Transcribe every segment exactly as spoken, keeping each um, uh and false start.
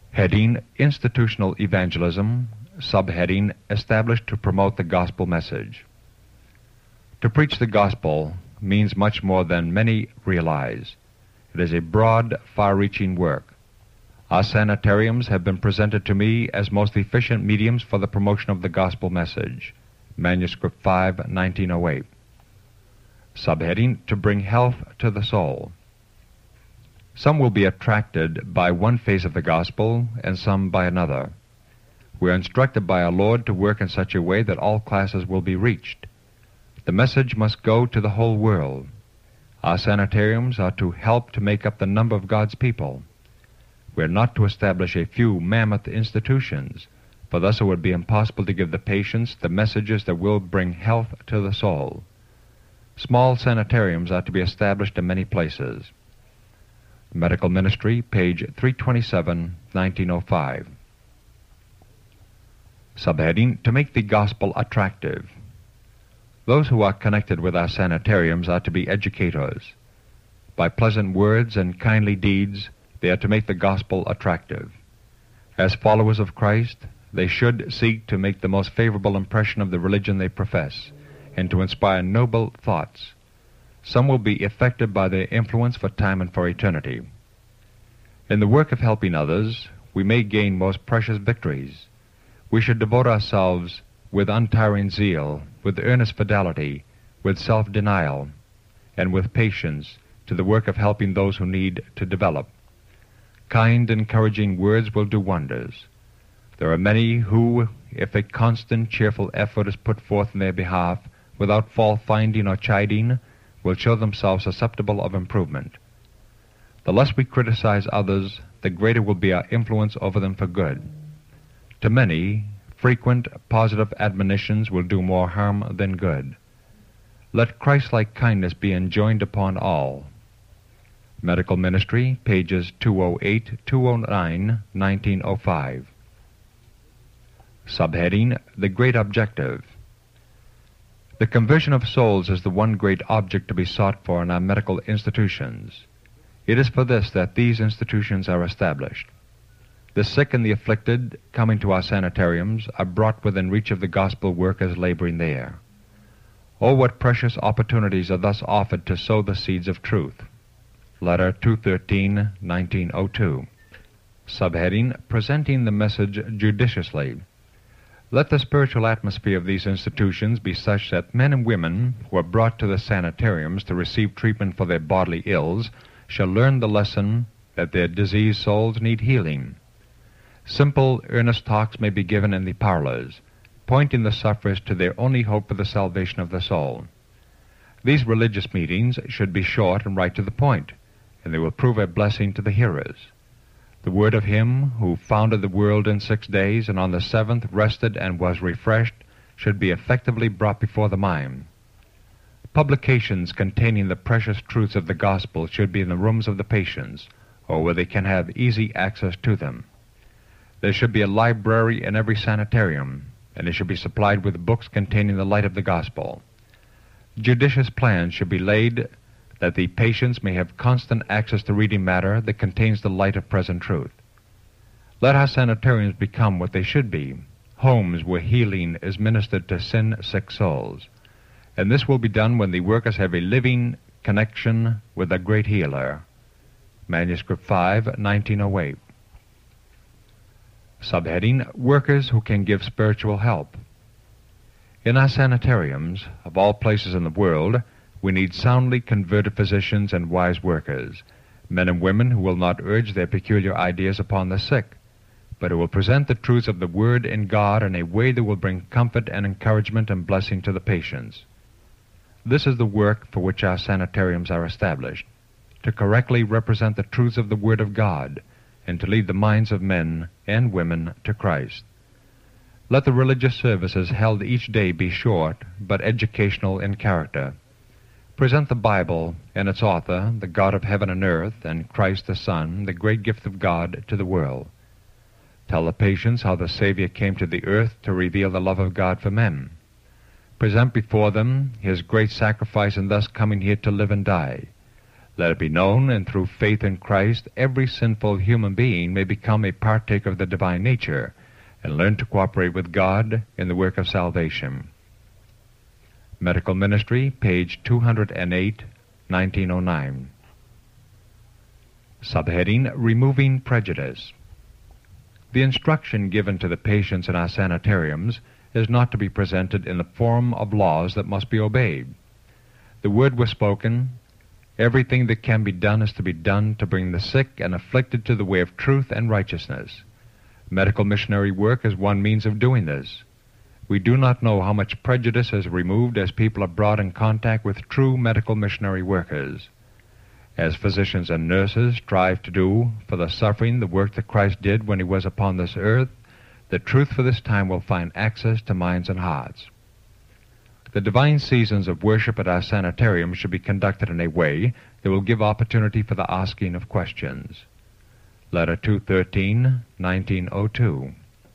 Heading: Institutional Evangelism. Subheading: Established to promote the gospel message. To preach the gospel means much more than many realize. It is a broad, far-reaching work. Our sanitariums have been presented to me as most efficient mediums for the promotion of the gospel message. Manuscript five, nineteen oh eight. Subheading: To bring health to the soul. Some will be attracted by one phase of the gospel, and some by another. We are instructed by our Lord to work in such a way that all classes will be reached. The message must go to the whole world. Our sanitariums are to help to make up the number of God's people. We are not to establish a few mammoth institutions, for thus it would be impossible to give the patients the messages that will bring health to the soul. Small sanitariums are to be established in many places. Medical Ministry, page three twenty-seven, nineteen oh five. Subheading: To make the gospel attractive. Those who are connected with our sanitariums are to be educators. By pleasant words and kindly deeds, they are to make the gospel attractive. As followers of Christ, they should seek to make the most favorable impression of the religion they profess, and to inspire noble thoughts. Some will be affected by their influence for time and for eternity. In the work of helping others, we may gain most precious victories. We should devote ourselves with untiring zeal, with earnest fidelity, with self-denial, and with patience to the work of helping those who need to develop. Kind, encouraging words will do wonders. There are many who, if a constant, cheerful effort is put forth in their behalf, without fault-finding or chiding, will show themselves susceptible of improvement. The less we criticize others, the greater will be our influence over them for good. To many, frequent, positive admonitions will do more harm than good. Let Christ-like kindness be enjoined upon all. Medical Ministry, pages two oh eight, two oh nine, nineteen oh five. Subheading: The Great Objective. The conversion of souls is the one great object to be sought for in our medical institutions. It is for this that these institutions are established. The sick and the afflicted, coming to our sanitariums, are brought within reach of the gospel workers laboring there. Oh, what precious opportunities are thus offered to sow the seeds of truth. Letter two thirteen, nineteen oh two. Subheading: Presenting the message judiciously. Let the spiritual atmosphere of these institutions be such that men and women who are brought to the sanitariums to receive treatment for their bodily ills shall learn the lesson that their diseased souls need healing. Simple, earnest talks may be given in the parlors, pointing the sufferers to their only hope for the salvation of the soul. These religious meetings should be short and right to the point, and they will prove a blessing to the hearers. The word of Him who founded the world in six days and on the seventh rested and was refreshed should be effectively brought before the mind. Publications containing the precious truths of the gospel should be in the rooms of the patients, or where they can have easy access to them. There should be a library in every sanitarium, and it should be supplied with books containing the light of the gospel. Judicious plans should be laid that the patients may have constant access to reading matter that contains the light of present truth. Let our sanitariums become what they should be, homes where healing is ministered to sin-sick souls. And this will be done when the workers have a living connection with the great healer. Manuscript five, nineteen oh eight. Subheading: Workers who can give spiritual help. In our sanitariums, of all places in the world, we need soundly converted physicians and wise workers, men and women who will not urge their peculiar ideas upon the sick, but who will present the truths of the Word in God in a way that will bring comfort and encouragement and blessing to the patients. This is the work for which our sanitariums are established, to correctly represent the truths of the Word of God, and to lead the minds of men and women to Christ. Let the religious services held each day be short, but educational in character. Present the Bible and its author, the God of heaven and earth, and Christ the Son, the great gift of God, to the world. Tell the patients how the Savior came to the earth to reveal the love of God for men. Present before them His great sacrifice in thus coming here to live and die. Let it be known, and through faith in Christ, every sinful human being may become a partaker of the divine nature and learn to cooperate with God in the work of salvation. Medical Ministry, page two hundred eight, nineteen oh nine. Subheading, Removing Prejudice. The instruction given to the patients in our sanitariums is not to be presented in the form of laws that must be obeyed. The word was spoken. Everything that can be done is to be done to bring the sick and afflicted to the way of truth and righteousness. Medical missionary work is one means of doing this. We do not know how much prejudice is removed as people are brought in contact with true medical missionary workers. As physicians and nurses strive to do for the suffering the work that Christ did when he was upon this earth, the truth for this time will find access to minds and hearts. The divine seasons of worship at our sanitarium should be conducted in a way that will give opportunity for the asking of questions. Letter two thirteen, nineteen oh two.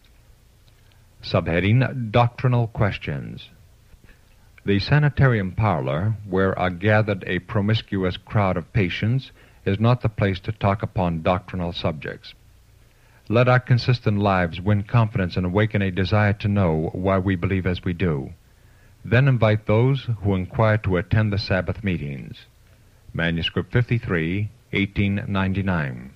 Subheading, Doctrinal Questions. The sanitarium parlor, where are gathered a promiscuous crowd of patients, is not the place to talk upon doctrinal subjects. Let our consistent lives win confidence and awaken a desire to know why we believe as we do. Then invite those who inquire to attend the Sabbath meetings. Manuscript fifty-three, eighteen ninety-nine.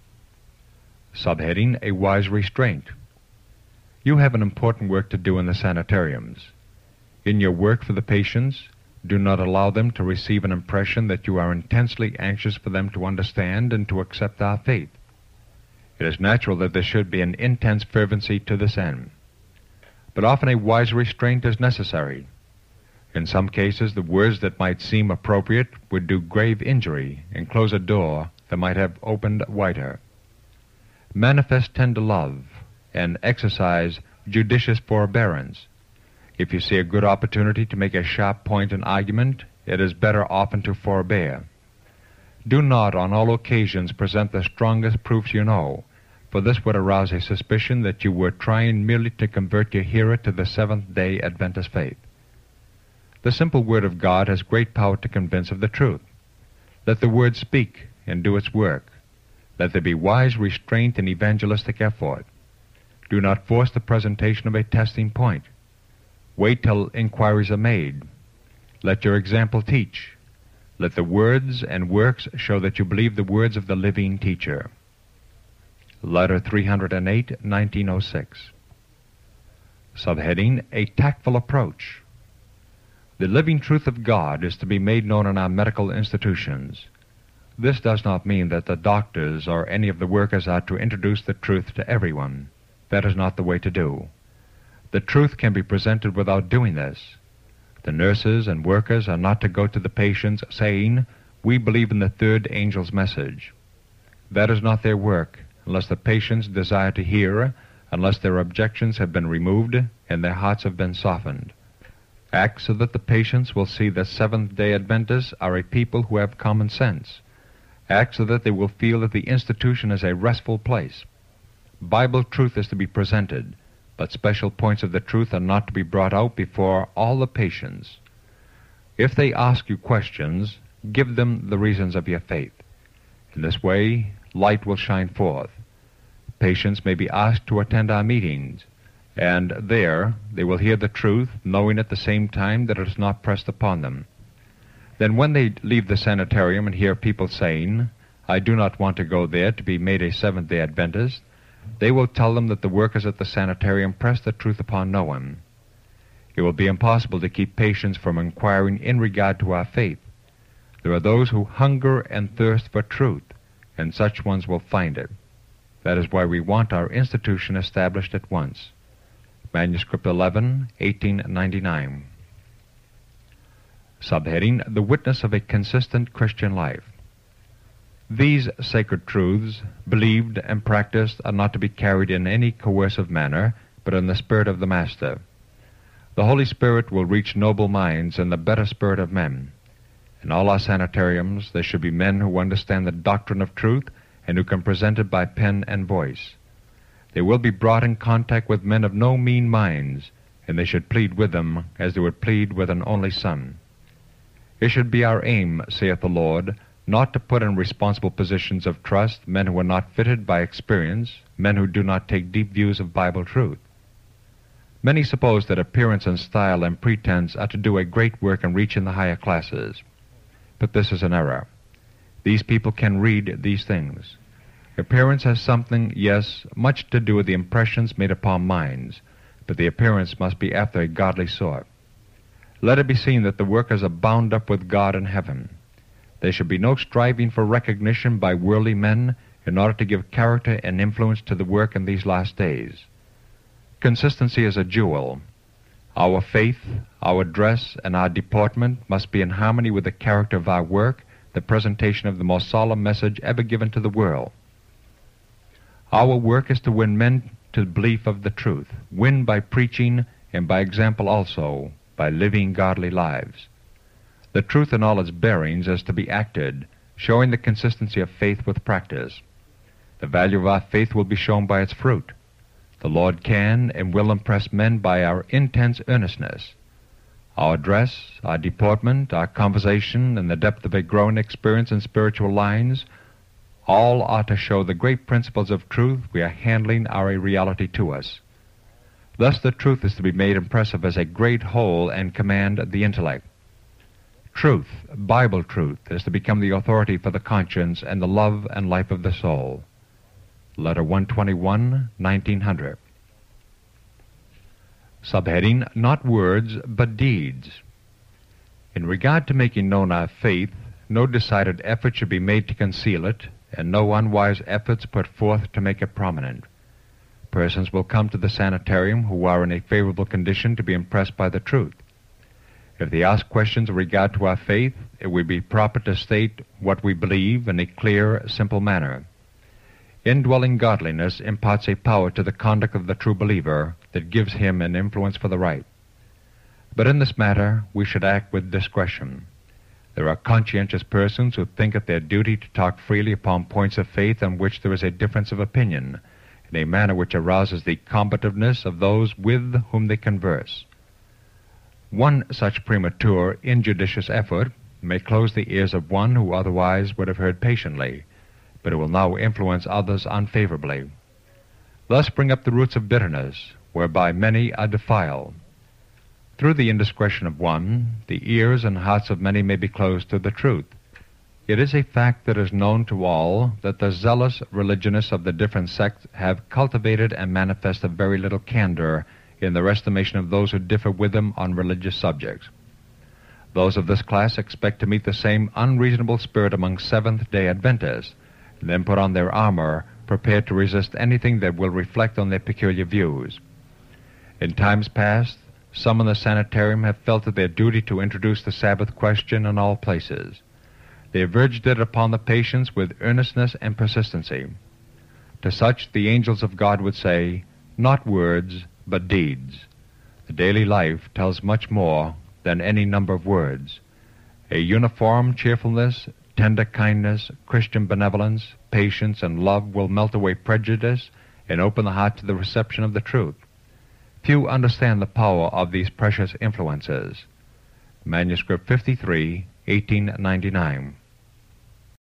Subheading, A Wise Restraint. You have an important work to do in the sanitariums. In your work for the patients, do not allow them to receive an impression that you are intensely anxious for them to understand and to accept our faith. It is natural that there should be an intense fervency to this end. But often a wise restraint is necessary. In some cases, the words that might seem appropriate would do grave injury and close a door that might have opened wider. Manifest tender love and exercise judicious forbearance. If you see a good opportunity to make a sharp point in argument, it is better often to forbear. Do not on all occasions present the strongest proofs you know, for this would arouse a suspicion that you were trying merely to convert your hearer to the Seventh-day Adventist faith. The simple Word of God has great power to convince of the truth. Let the Word speak and do its work. Let there be wise restraint in evangelistic effort. Do not force the presentation of a testing point. Wait till inquiries are made. Let your example teach. Let the words and works show that you believe the words of the living teacher. Letter three hundred eight, nineteen oh six. Subheading, A Tactful Approach. The living truth of God is to be made known in our medical institutions. This does not mean that the doctors or any of the workers are to introduce the truth to everyone. That is not the way to do. The truth can be presented without doing this. The nurses and workers are not to go to the patients saying, "We believe in the third angel's message." That is not their work, unless the patients desire to hear, unless their objections have been removed and their hearts have been softened. Act so that the patients will see that Seventh-day Adventists are a people who have common sense. Act so that they will feel that the institution is a restful place. Bible truth is to be presented, but special points of the truth are not to be brought out before all the patients. If they ask you questions, give them the reasons of your faith. In this way, light will shine forth. Patients may be asked to attend our meetings, and there they will hear the truth, knowing at the same time that it is not pressed upon them. Then when they leave the sanitarium and hear people saying, "I do not want to go there to be made a Seventh-day Adventist," they will tell them that the workers at the sanitarium press the truth upon no one. It will be impossible to keep patients from inquiring in regard to our faith. There are those who hunger and thirst for truth, and such ones will find it. That is why we want our institution established at once. Manuscript eleven, eighteen ninety-nine. Subheading, The Witness of a Consistent Christian Life. These sacred truths, believed and practiced, are not to be carried in any coercive manner, but in the spirit of the Master. The Holy Spirit will reach noble minds in the better spirit of men. In all our sanitariums, there should be men who understand the doctrine of truth and who can present it by pen and voice. They will be brought in contact with men of no mean minds, and they should plead with them as they would plead with an only son. It should be our aim, saith the Lord, not to put in responsible positions of trust men who are not fitted by experience, men who do not take deep views of Bible truth. Many suppose that appearance and style and pretense are to do a great work and reach in the higher classes. But this is an error. These people can read these things. Appearance has something, yes, much to do with the impressions made upon minds, but the appearance must be after a godly sort. Let it be seen that the workers are bound up with God in heaven. There should be no striving for recognition by worldly men in order to give character and influence to the work in these last days. Consistency is a jewel. Our faith, our dress, and our deportment must be in harmony with the character of our work, the presentation of the most solemn message ever given to the world. Our work is to win men to the belief of the truth, win by preaching and by example also, by living godly lives. The truth in all its bearings is to be acted, showing the consistency of faith with practice. The value of our faith will be shown by its fruit. The Lord can and will impress men by our intense earnestness. Our dress, our deportment, our conversation, and the depth of a growing experience in spiritual lines, all are to show the great principles of truth we are handling are a reality to us. Thus the truth is to be made impressive as a great whole and command the intellect. Truth, Bible truth, is to become the authority for the conscience and the love and life of the soul. Letter one twenty-one, nineteen hundred. Subheading, Not Words, but Deeds. In regard to making known our faith, no decided effort should be made to conceal it, and no unwise efforts put forth to make it prominent. Persons will come to the sanitarium who are in a favorable condition to be impressed by the truth. If they ask questions in regard to our faith, it would be proper to state what we believe in a clear, simple manner. Indwelling godliness imparts a power to the conduct of the true believer that gives him an influence for the right. But in this matter, we should act with discretion. There are conscientious persons who think it their duty to talk freely upon points of faith on which there is a difference of opinion, in a manner which arouses the combativeness of those with whom they converse. One such premature, injudicious effort may close the ears of one who otherwise would have heard patiently, but it will now influence others unfavorably. Thus bring up the roots of bitterness, whereby many are defiled. Through the indiscretion of one, the ears and hearts of many may be closed to the truth. It is a fact that is known to all that the zealous religionists of the different sects have cultivated and manifested very little candor in their estimation of those who differ with them on religious subjects. Those of this class expect to meet the same unreasonable spirit among Seventh-day Adventists, and then put on their armor, prepared to resist anything that will reflect on their peculiar views. In times past, some in the sanitarium have felt it their duty to introduce the Sabbath question in all places. They have urged it upon the patients with earnestness and persistency. To such the angels of God would say, Not words, but deeds. The daily life tells much more than any number of words. A uniform cheerfulness, tender kindness, Christian benevolence, patience, and love will melt away prejudice and open the heart to the reception of the truth. Few understand the power of these precious influences. Manuscript fifty-three, eighteen ninety-nine.